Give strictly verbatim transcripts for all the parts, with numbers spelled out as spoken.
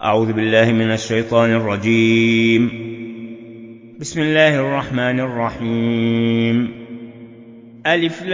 أعوذ بالله من الشيطان الرجيم. بسم الله الرحمن الرحيم. ألف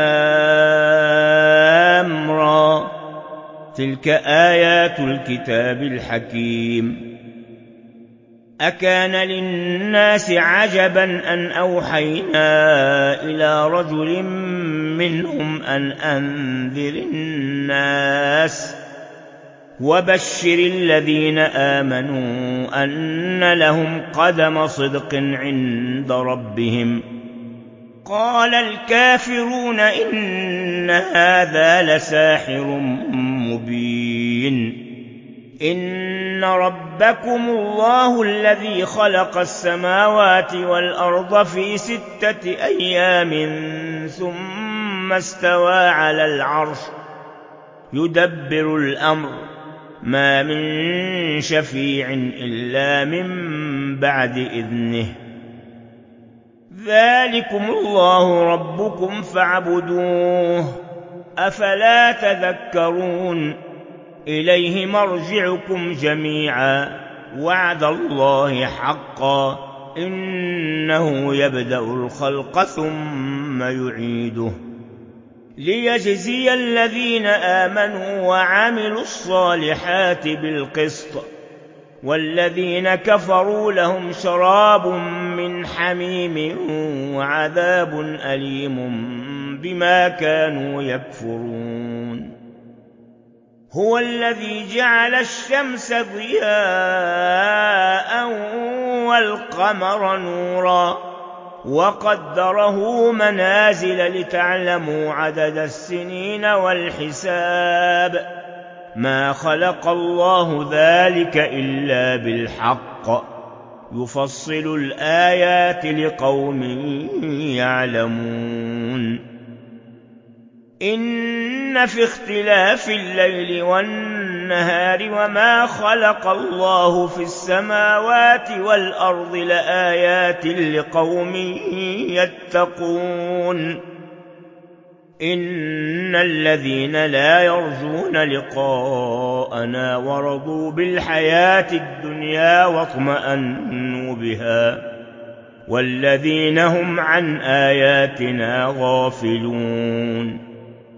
لام را، تلك آيات الكتاب الحكيم. أكان للناس عجبا أن أوحينا إلى رجل منهم أن أنذر الناس وبشر الذين آمنوا أن لهم قدم صدق عند ربهم. قال الكافرون إن هذا لساحر مبين. إن ربكم الله الذي خلق السماوات والأرض في ستة أيام ثم استوى على العرش يدبر الأمر ما من شفيع إلا من بعد إذنه. ذلكم الله ربكم فاعبدوه أفلا تذكرون. إليه مرجعكم جميعا وعد الله حقا إنه يبدأ الخلق ثم يعيده ليجزي الذين آمنوا وعملوا الصالحات بالقسط، والذين كفروا لهم شراب من حميم وعذاب أليم بما كانوا يكفرون. هو الذي جعل الشمس ضياء والقمر نورا وقدره منازل لتعلموا عدد السنين والحساب. ما خلق الله ذلك إلا بالحق يفصل الآيات لقوم يعلمون. إن في اختلاف الليل والنهار وما خلق الله في السماوات والأرض لآيات لقوم يتقون. إن الذين لا يرجون لقاءنا ورضوا بالحياة الدنيا واطمأنوا بها والذين هم عن آياتنا غافلون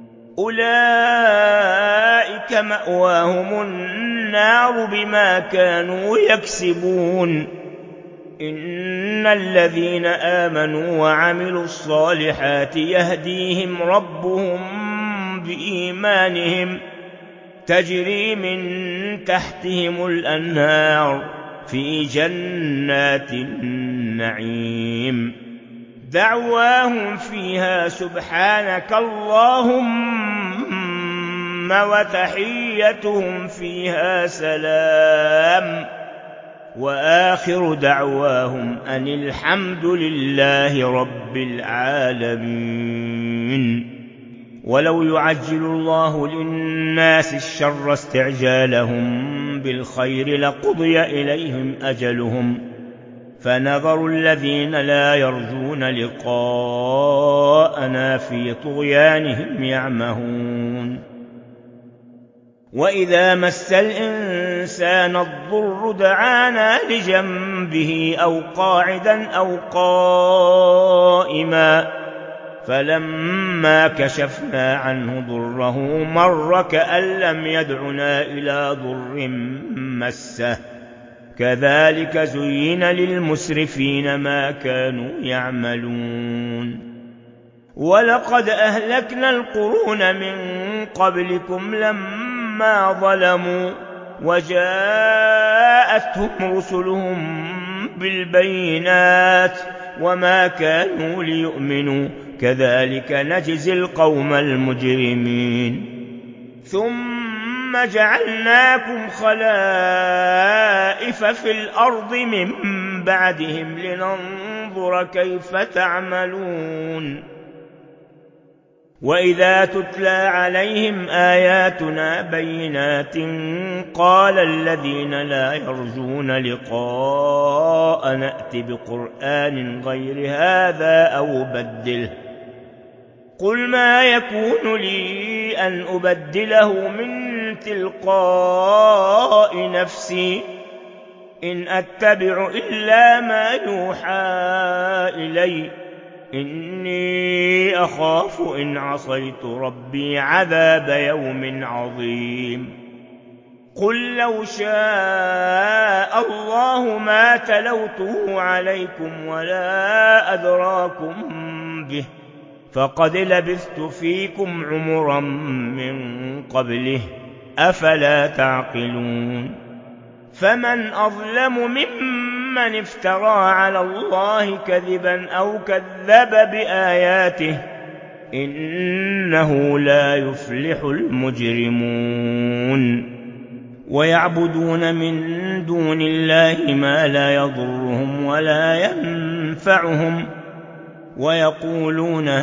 أولئك مأواهم النار بما كانوا يكسبون. إن الذين آمنوا وعملوا الصالحات يهديهم ربهم بإيمانهم تجري من تحتهم الأنهار في جنات النعيم دعواهم فيها سبحانك اللهم وتحيتهم فيها سلام وآخر دعواهم أن الحمد لله رب العالمين. ولو يعجل الله للناس الشر استعجالهم بالخير لقضي إليهم أجلهم فنذر الذين لا يرجون لقاءنا في طغيانهم يعمهون. وإذا مس الإنسان الضر دعانا لجنبه أو قاعدا أو قائما فلما كشفنا عنه ضره مر كأن لم يدعنا إلى ضر مسه كذلك زين للمسرفين ما كانوا يعملون. ولقد أهلكنا القرون من قبلكم لما ظلموا وجاءتهم رسلهم بالبينات وما كانوا ليؤمنوا كذلك نجزي القوم المجرمين. ثم جعلناكم خلائف في الأرض من بعدهم لننظر كيف تعملون. وإذا تتلى عليهم آياتنا بينات قال الذين لا يرجون لقاء نأت بقرآن غير هذا أو بدله قل ما يكون لي أن أبدله من تلقاء نفسي إن أتبع إلا ما يوحى إلي إني أخاف إن عصيت ربي عذاب يوم عظيم قل لو شاء الله ما تلوته عليكم ولا أدراكم به فقد لبثت فيكم عمرا من قبله أفلا تعقلون فمن أظلم ممن افترى على الله كذبا أو كذب بآياته إنه لا يفلح المجرمون ويعبدون من دون الله ما لا يضرهم ولا ينفعهم ويقولون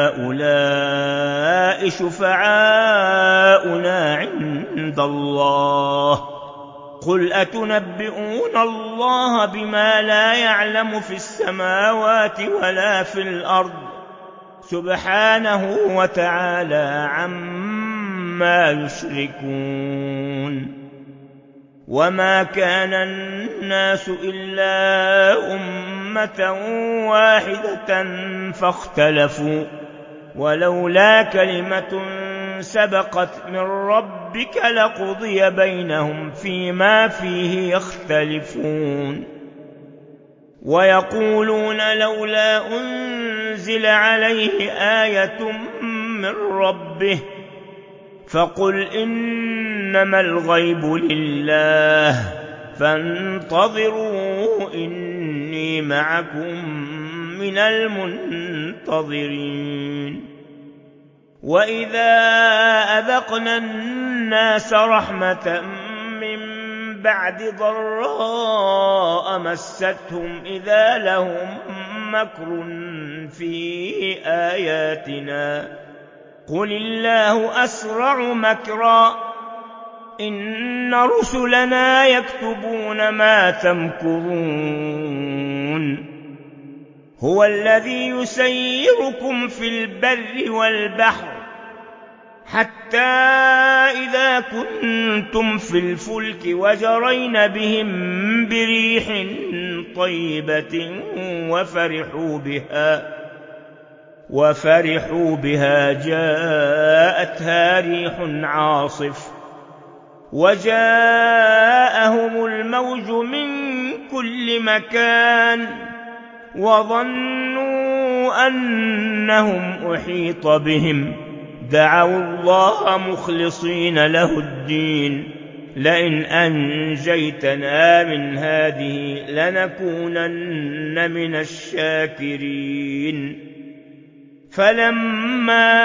هؤلاء شفعاؤنا عند الله قل أتنبئون الله بما لا يعلم في السماوات ولا في الأرض سبحانه وتعالى عما يشركون وما كان الناس إلا أمة واحدة فاختلفوا ولولا كلمة سبقت من ربك لقضي بينهم فيما فيه يختلفون ويقولون لولا أنزل عليه آية من ربه فقل إنما الغيب لله فانتظروا إني معكم من المنتظرين وإذا أذقنا الناس رحمة من بعد ضراء مستهم إذا لهم مكر في آياتنا قل الله أسرع مكرا إن رسلنا يكتبون ما تمكرون هو الذي يسيركم في البر والبحر حتى إذا كنتم في الفلك وجرين بهم بريح طيبة وفرحوا بها وفرحوا بها جاءتها ريح عاصف وجاءهم الموج من كل مكان وظنوا أنهم أحيط بهم دعوا الله مخلصين له الدين لئن أنجيتنا من هذه لنكونن من الشاكرين فلما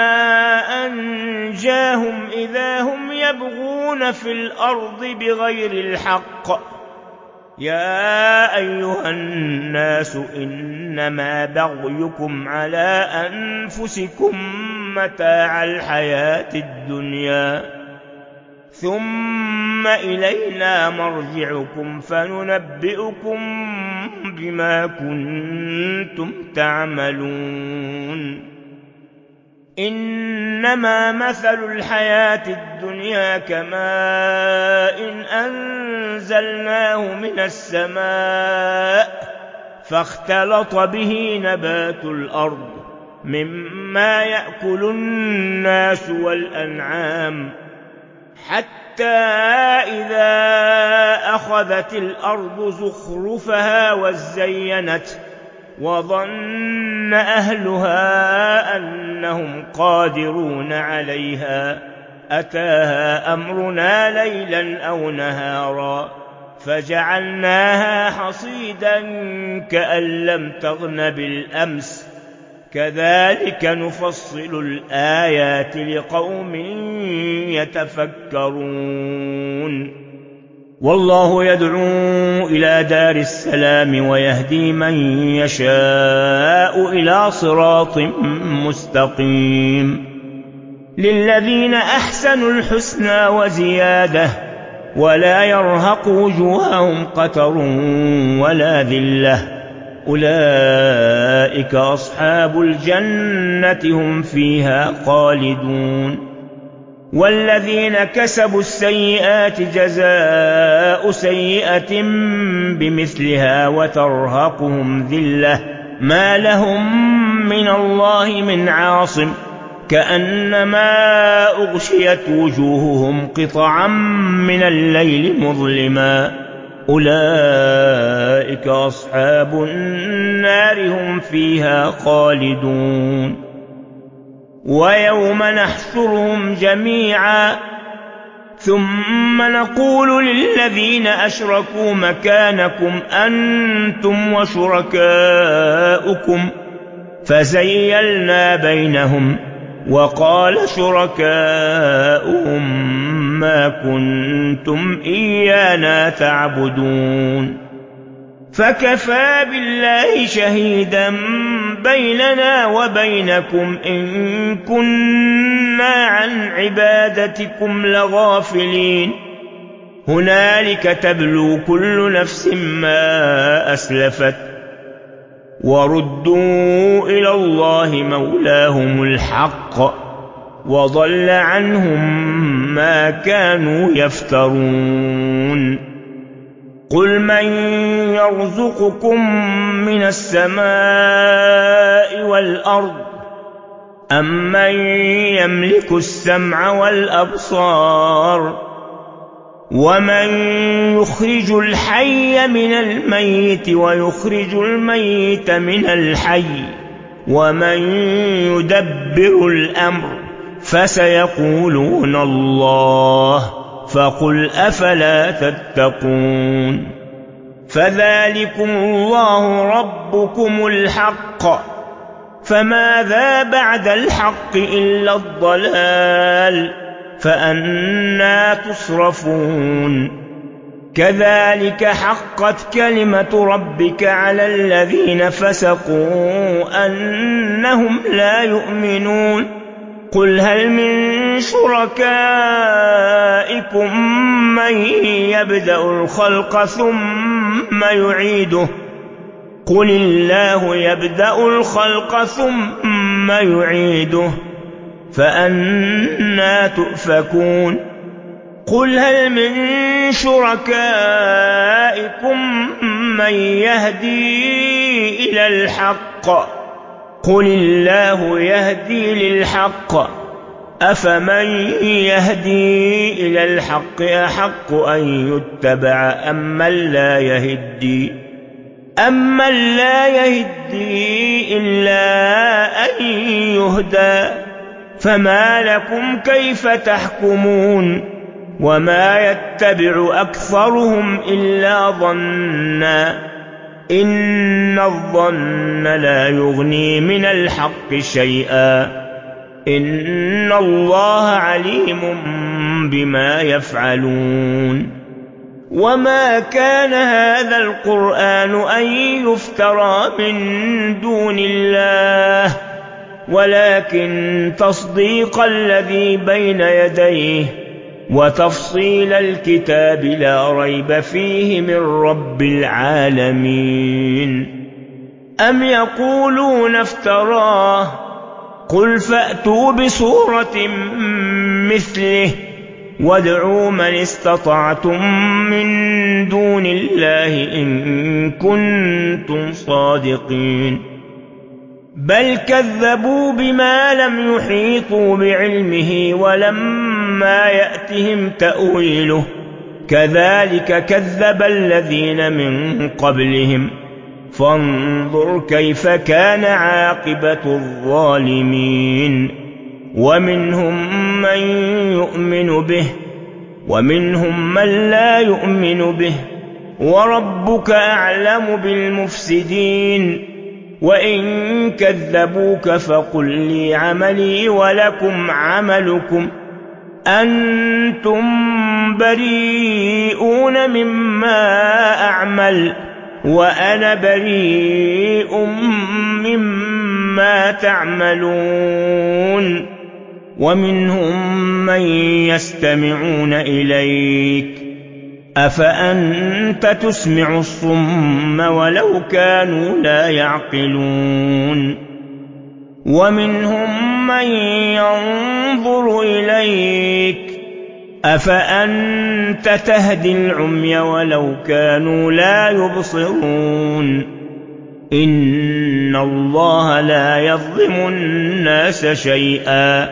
أنجاهم إذا هم يبغون في الأرض بغير الحق يا أيها الناس إنما بغيكم على أنفسكم متاع الحياة الدنيا ثم إلينا مرجعكم فننبئكم بما كنتم تعملون إنما مثل الحياة الدنيا كماء إن أنزلناه من السماء فاختلط به نبات الأرض مما يأكل الناس والأنعام حتى إذا أخذت الأرض زخرفها وزينت وظن أهلها أنهم قادرون عليها أتاها أمرنا ليلا أو نهارا فجعلناها حصيدا كأن لم تغن بالأمس كذلك نفصل الآيات لقوم يتفكرون والله يدعو إلى دار السلام ويهدي من يشاء إلى صراط مستقيم للذين أحسنوا الحسنى وزيادة ولا يرهق وجوههم قتر ولا ذلة أولئك أصحاب الجنة هم فيها خالدون والذين كسبوا السيئات جزاء سيئة بمثلها وترهقهم ذلة ما لهم من الله من عاصم كأنما أغشيت وجوههم قطعا من الليل مظلما أولئك أصحاب النار هم فيها خالدون ويوم نحشرهم جميعا ثم نقول للذين أشركوا مكانكم أنتم وشركاؤكم فزيلنا بينهم وقال شركاؤهم ما كنتم إيانا تعبدون فكفى بالله شهيدا بيننا وبينكم إن كنا عن عبادتكم لغافلين هنالك تبلو كل نفس ما أسلفت وردوا إلى الله مولاهم الحق وضل عنهم ما كانوا يفترون قل من يرزقكم من السماء والأرض أمن يملك السمع والأبصار ومن يخرج الحي من الميت ويخرج الميت من الحي ومن يدبر الأمر فسيقولون الله فقل أفلا تتقون فذلكم الله ربكم الحق فماذا بعد الحق إلا الضلال فأنى تصرفون كذلك حقت كلمة ربك على الذين فسقوا أنهم لا يؤمنون قل هل من شركائكم من يبدأ الخلق ثم يعيده قل الله يبدأ الخلق ثم يعيده فأنى تؤفكون قل هل من شركائكم من يهدي إلى الحق قل الله يهدي للحق أفمن يهدي إلى الحق أحق أن يتبع أمن لا يهدي أمن لا يهدي إلا أن يهدى فما لكم كيف تحكمون وما يتبع أكثرهم إلا ظنا إن الظن لا يغني من الحق شيئا إن الله عليم بما يفعلون وما كان هذا القرآن أن يفترى من دون الله ولكن تصديق الذي بين يديه وتفصيل الكتاب لا ريب فيه من رب العالمين أم يقولون افتراه قل فأتوا بسورة مثله وادعوا من استطعتم من دون الله إن كنتم صادقين بل كذبوا بما لم يحيطوا بعلمه ولما يأتهم تأويله كذلك كذب الذين من قبلهم فانظر كيف كان عاقبة الظالمين ومنهم من يؤمن به ومنهم من لا يؤمن به وربك أعلم بالمفسدين وإن كذبوك فقل لي عملي ولكم عملكم أنتم بريئون مما أعمل وأنا بريء مما تعملون ومنهم من يستمعون إليك أفأنت تسمع الصم ولو كانوا لا يعقلون ومنهم من ينظر إليك أفأنت تهدي العمي ولو كانوا لا يبصرون إن الله لا يظلم الناس شيئا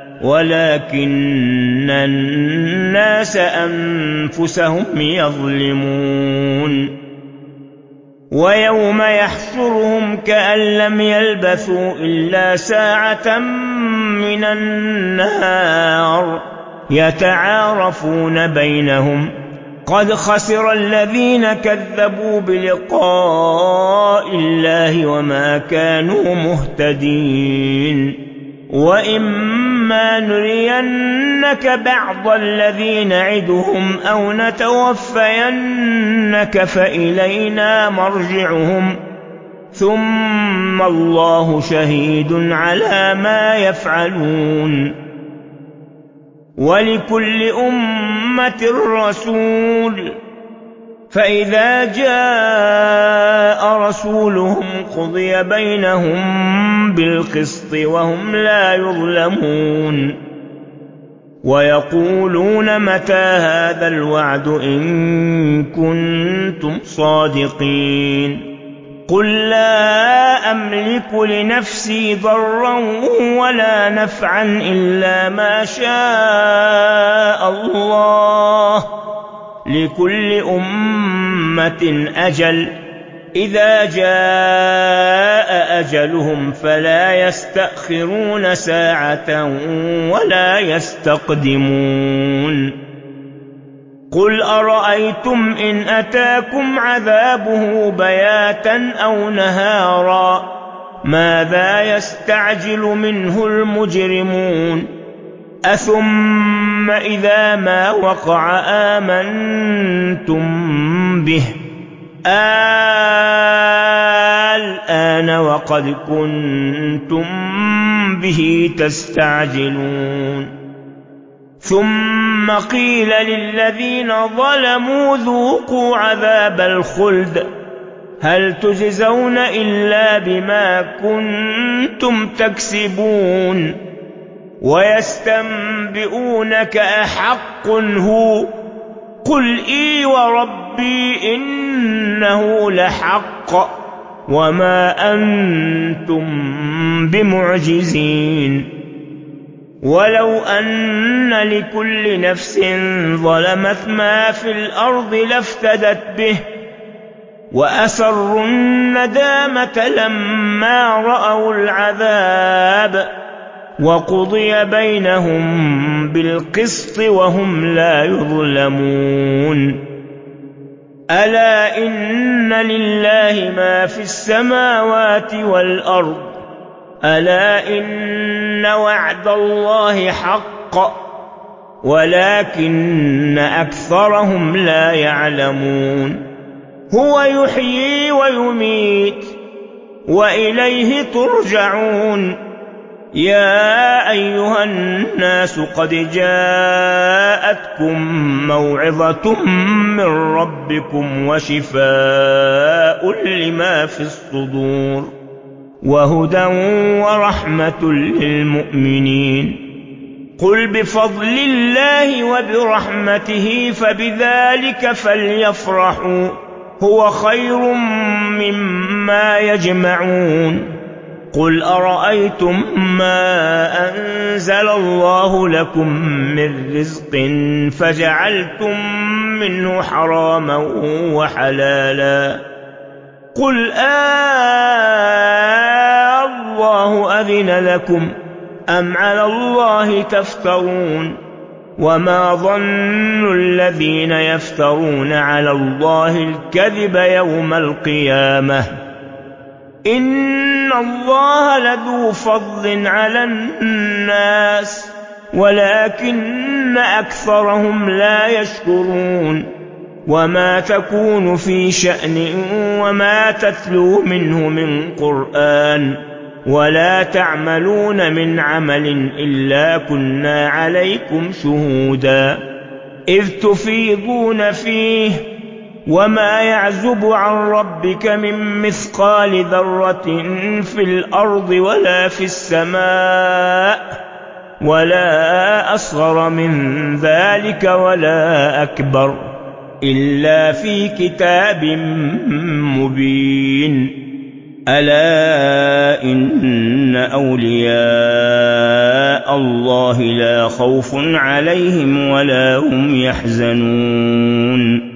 ولكن الناس أنفسهم يظلمون ويوم يحشرهم كأن لم يلبثوا إلا ساعة من النهار يتعارفون بينهم قد خسر الذين كذبوا بلقاء الله وما كانوا مهتدين وإما نرينك بعض الذي نعدهم أو نتوفينك فإلينا مرجعهم ثم الله شهيد على ما يفعلون ولكل أمة رسول فإذا جاء رسولهم قضي بينهم بالقسط وهم لا يظلمون ويقولون متى هذا الوعد إن كنتم صادقين قل لا أملك لنفسي ضرا ولا نفعا إلا ما شاء الله لكل أمة أجل إذا جاء أجلهم فلا يستأخرون ساعة ولا يستقدمون قل أرأيتم إن أتاكم عذابه بياتا أو نهارا ماذا يستعجل منه المجرمون أثم إذا ما وقع آمنتم به الآن وقد كنتم به تستعجلون ثم قيل للذين ظلموا ذوقوا عذاب الخلد هل تجزون إلا بما كنتم تكسبون ويستنبئونك أحق هو قل إي وربي إنه لحق وما أنتم بمعجزين ولو أن لكل نفس ظلمت ما في الأرض لافتدت به وأسروا الندامة لما رأوا العذاب وقضي بينهم بالقسط وهم لا يظلمون ألا إن لله ما في السماوات والأرض ألا إن وعد الله حق ولكن أكثرهم لا يعلمون هو يحيي ويميت وإليه ترجعون يا أيها الناس قد جاءتكم موعظة من ربكم وشفاء لما في الصدور وهدى ورحمة للمؤمنين قل بفضل الله وبرحمته فبذلك فليفرحوا هو خير مما يجمعون قل أرأيتم ما أنزل الله لكم من رزق فجعلتم منه حراما وحلالا قل آه الله أذن لكم أم على الله تفترون وما ظن الذين يفترون على الله الكذب يوم القيامة إن الله لذو فضل على الناس ولكن أكثرهم لا يشكرون وما تكون في شأن وما تتلو منه من قرآن ولا تعملون من عمل إلا كنا عليكم شهودا إذ تفيضون فيه وما يعزب عن ربك من مثقال ذرة في الأرض ولا في السماء ولا أصغر من ذلك ولا أكبر إلا في كتاب مبين. ألا إن أولياء الله لا خوف عليهم ولا هم يحزنون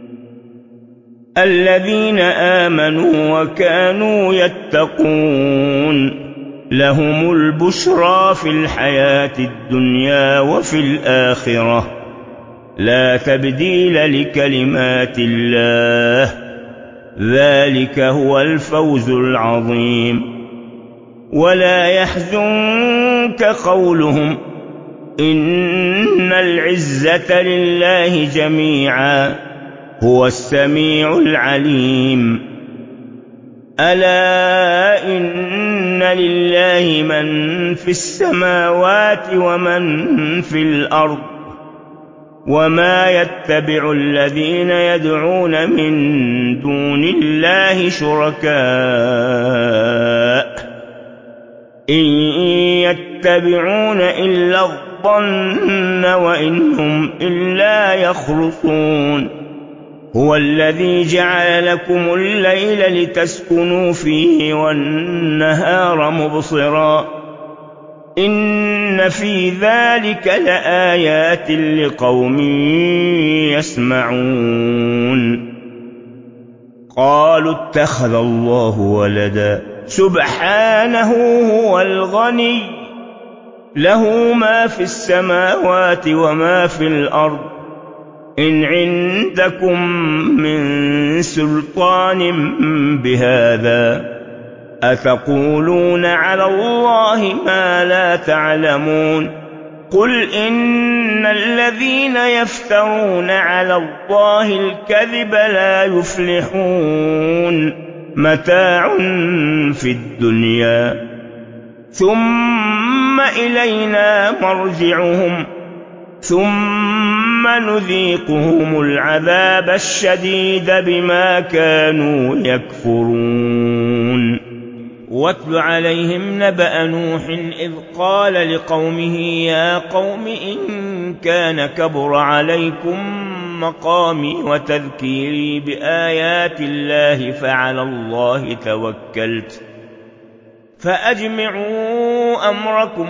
الذين آمنوا وكانوا يتقون لهم البشرى في الحياة الدنيا وفي الآخرة لا تبديل لكلمات الله ذلك هو الفوز العظيم. ولا يحزنك قولهم إن العزة لله جميعا هو السميع العليم. ألا إن لله من في السماوات ومن في الأرض وما يتبع الذين يدعون من دون الله شركاء إن يتبعون إلا الظن وإن هم إلا يخرصون. هو الذي جعل لكم الليل لتسكنوا فيه والنهار مبصرا إن في ذلك لآيات لقوم يسمعون. قالوا اتخذ الله ولدا سبحانه هو الغني له ما في السماوات وما في الأرض إن عندكم من سلطان بهذا أتقولون على الله ما لا تعلمون. قل إن الذين يفترون على الله الكذب لا يفلحون متاع في الدنيا ثم إلينا مرجعهم ثم نذيقهم العذاب الشديد بما كانوا يكفرون. واتل عليهم نبأ نوح إذ قال لقومه يا قوم إن كان كبر عليكم مقامي وتذكيري بآيات الله فعلى الله توكلت فأجمعوا أمركم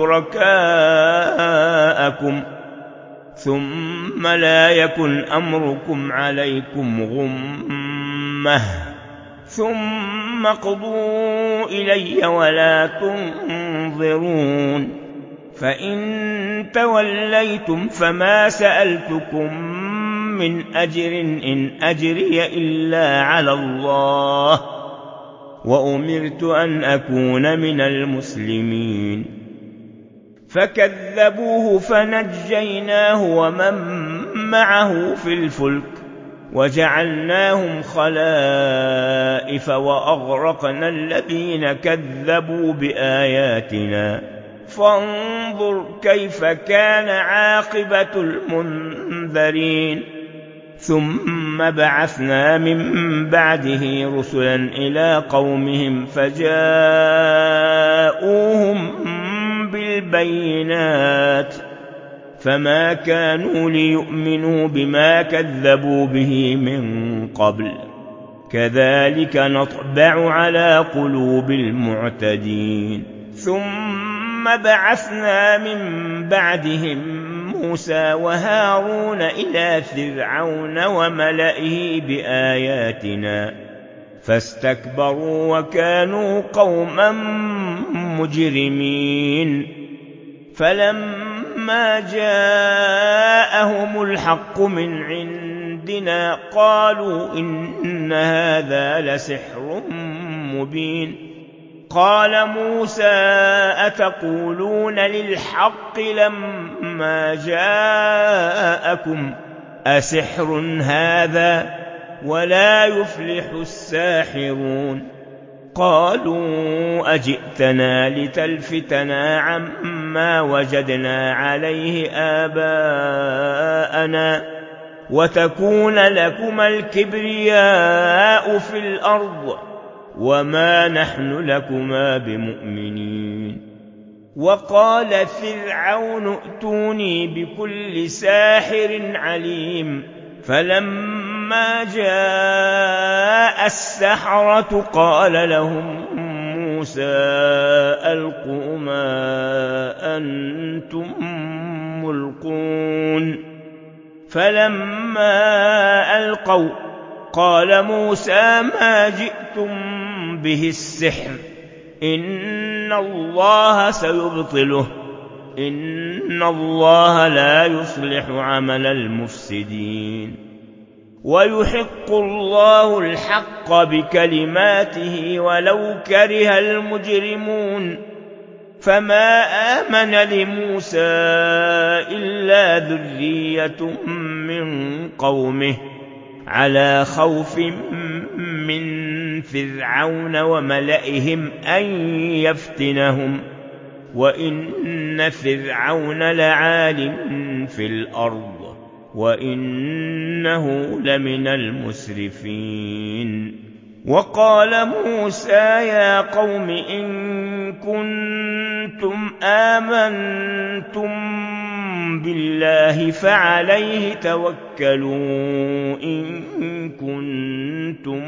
وشركاءكم ثم لا يكن أمركم عليكم غمة ثم اقضوا إلي ولا تنظرون. فإن توليتم فما سألتكم من أجر إن أجري إلا على الله وأمرت أن أكون من المسلمين. فكذبوه فنجيناه ومن معه في الفلك وجعلناهم خلائف وأغرقنا الذين كذبوا بآياتنا فانظر كيف كان عاقبة المنذرين. ثم بعثنا من بعده رسلا إلى قومهم فجاءوهم بالبينات فما كانوا ليؤمنوا بما كذبوا به من قبل كذلك نطبع على قلوب المعتدين. ثم بعثنا من بعدهم موسى وهارون إلى فرعون وملئه بآياتنا فاستكبروا وكانوا قوما مجرمين. فلما جاءهم الحق من عندنا قالوا إن هذا لسحر مبين. قال موسى أتقولون للحق لما جاءكم أسحر هذا ولا يفلح الساحرون. قالوا أجئتنا لتلفتنا عما وجدنا عليه آباءنا وتكون لكما الكبرياء في الأرض وما نحن لكما بمؤمنين. وقال فرعون ائتوني بكل ساحر عليم. فلما جاء السحرة قال لهم موسى ألقوا ما أنتم ملقون. فلما ألقوا قال موسى ما جئتم به السحر إن الله سيبطله إن الله لا يصلح عمل المفسدين. ويحق الله الحق بكلماته ولو كره المجرمون. فما آمن لموسى إلا ذرية من قومه على خوف من فرعون وملئهم أن يفتنهم وإن فرعون لعال في الأرض وإنه لمن المسرفين. وقال موسى يا قوم إن كنتم آمنتم بالله فعليه توكلوا إن كنتم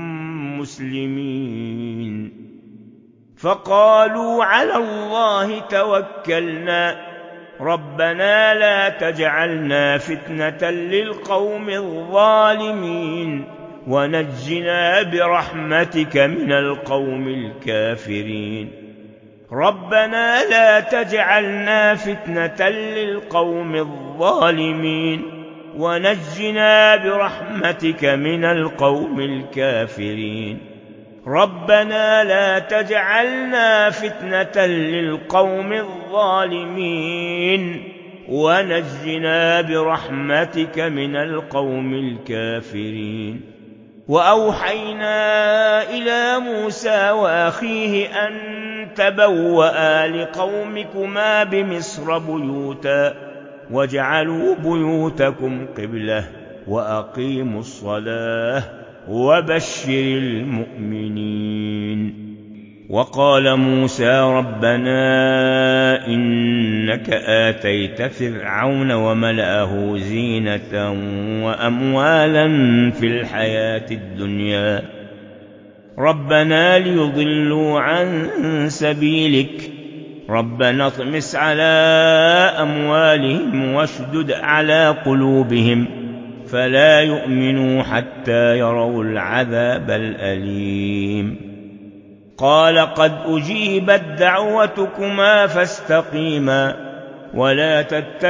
مسلمين. فقالوا على الله توكلنا ربنا لا تجعلنا فتنة للقوم الظالمين ونجنا برحمتك من القوم الكافرين. ربنا لا تجعلنا فتنة للقوم الظالمين ونجنا برحمتك من القوم الكافرين. ربنا لا تجعلنا فتنة للقوم الظالمين ونجنا برحمتك من القوم الكافرين. وأوحينا إلى موسى وأخيه أن تبوأ لقومكما بمصر بيوتا واجعلوا بيوتكم قبلة وأقيموا الصلاة وبشر المؤمنين. وقال موسى ربنا إنك آتيت فرعون وملأه زينة وأموالا في الحياة الدنيا ربنا ليضلوا عن سبيلك ربنا اطمس على أموالهم واشدد على قلوبهم فلا يؤمنوا حتى يروا العذاب الأليم. قال قد أجيبت دعوتكما فاستقيما ولا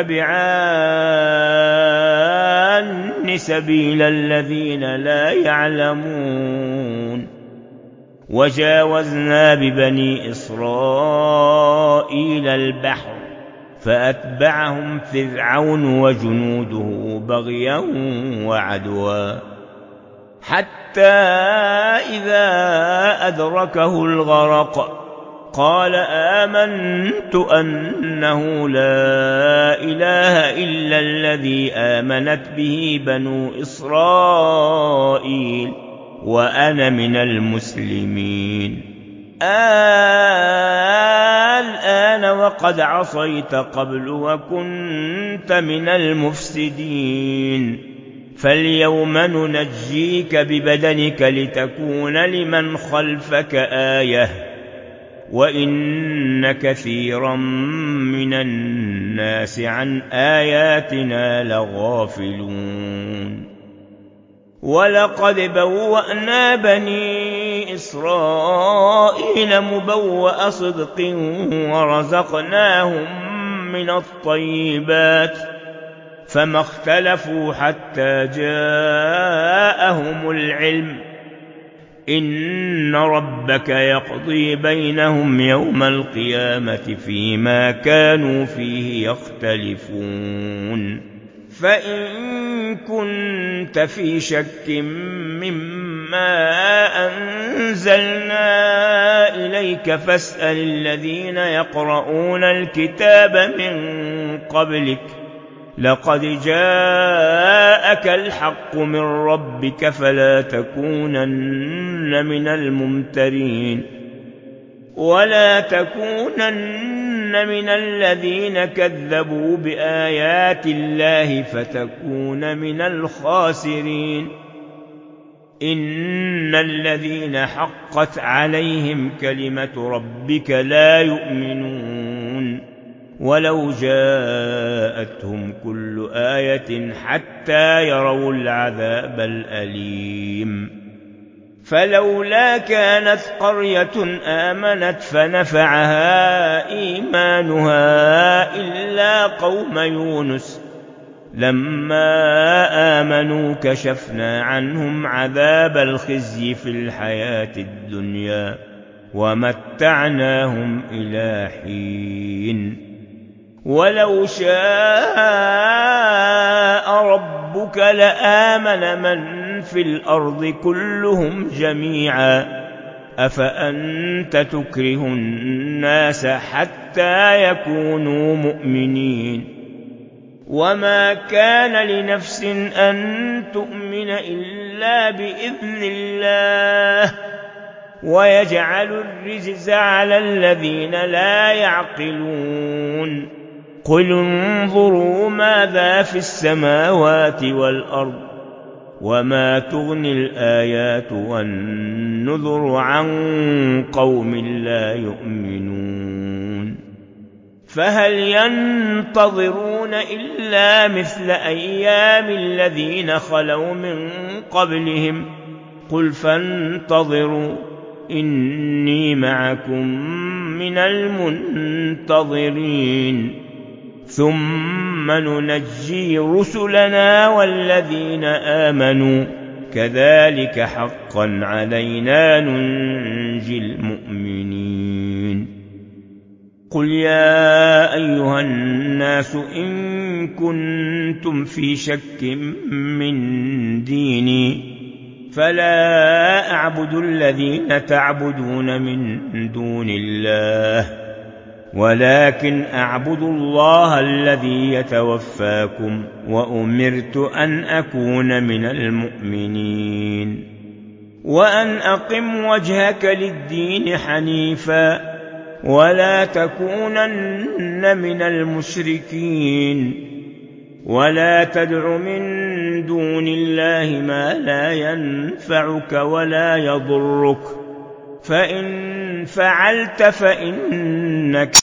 تتبعان سبيل الذين لا يعلمون. وجاوزنا ببني إسرائيل البحر فأتبعهم فرعون وجنوده بغيا وعدوا حتى إذا أدركه الغرق قال آمنت أنه لا إله إلا الذي آمنت به بنو إسرائيل وأنا من المسلمين. الآن وقد عصيت قبل وكنت من المفسدين فاليوم ننجيك ببدنك لتكون لمن خلفك آية وإن كثيرا من الناس عن آياتنا لغافلون. ولقد بوأنا بني إسرائيل مبوأ صدق ورزقناهم من الطيبات فما اختلفوا حتى جاءهم العلم إن ربك يقضي بينهم يوم القيامة فيما كانوا فيه يختلفون. فإن كنت في شك مما أنزلنا إليك فاسأل الذين يقرؤون الكتاب من قبلك لقد جاءك الحق من ربك فلا تكونن من الممترين ولا تكونن من الذين كذبوا بآيات الله فتكون من الخاسرين إن الذين حقت عليهم كلمة ربك لا يؤمنون ولو جاءتهم كل آية حتى يروا العذاب الأليم فلولا كانت قرية آمنت فنفعها إيمانها إلا قوم يونس لما آمنوا كشفنا عنهم عذاب الخزي في الحياة الدنيا ومتعناهم إلى حين ولو شاء ربك لآمن من في الأرض كلهم جميعا أفأنت تكره الناس حتى يكونوا مؤمنين وما كان لنفس أن تؤمن إلا بإذن الله ويجعل الرجز على الذين لا يعقلون قل انظروا ماذا في السماوات والأرض وما تغني الآيات والنذر عن قوم لا يؤمنون فهل ينتظرون إلا مثل أيام الذين خلوا من قبلهم قل فانتظروا إني معكم من المنتظرين ثم ننجي رسلنا والذين آمنوا كذلك حقا علينا ننجي المؤمنين قل يا أيها الناس إن كنتم في شك من ديني فلا أعبد الذين تعبدون من دون الله ولكن أعبد الله الذي يتوفاكم وأمرت أن أكون من المؤمنين وأن أقم وجهك للدين حنيفا ولا تكونن من المشركين ولا تدع من دون الله ما لا ينفعك ولا يضرك فإن فعلت فإنك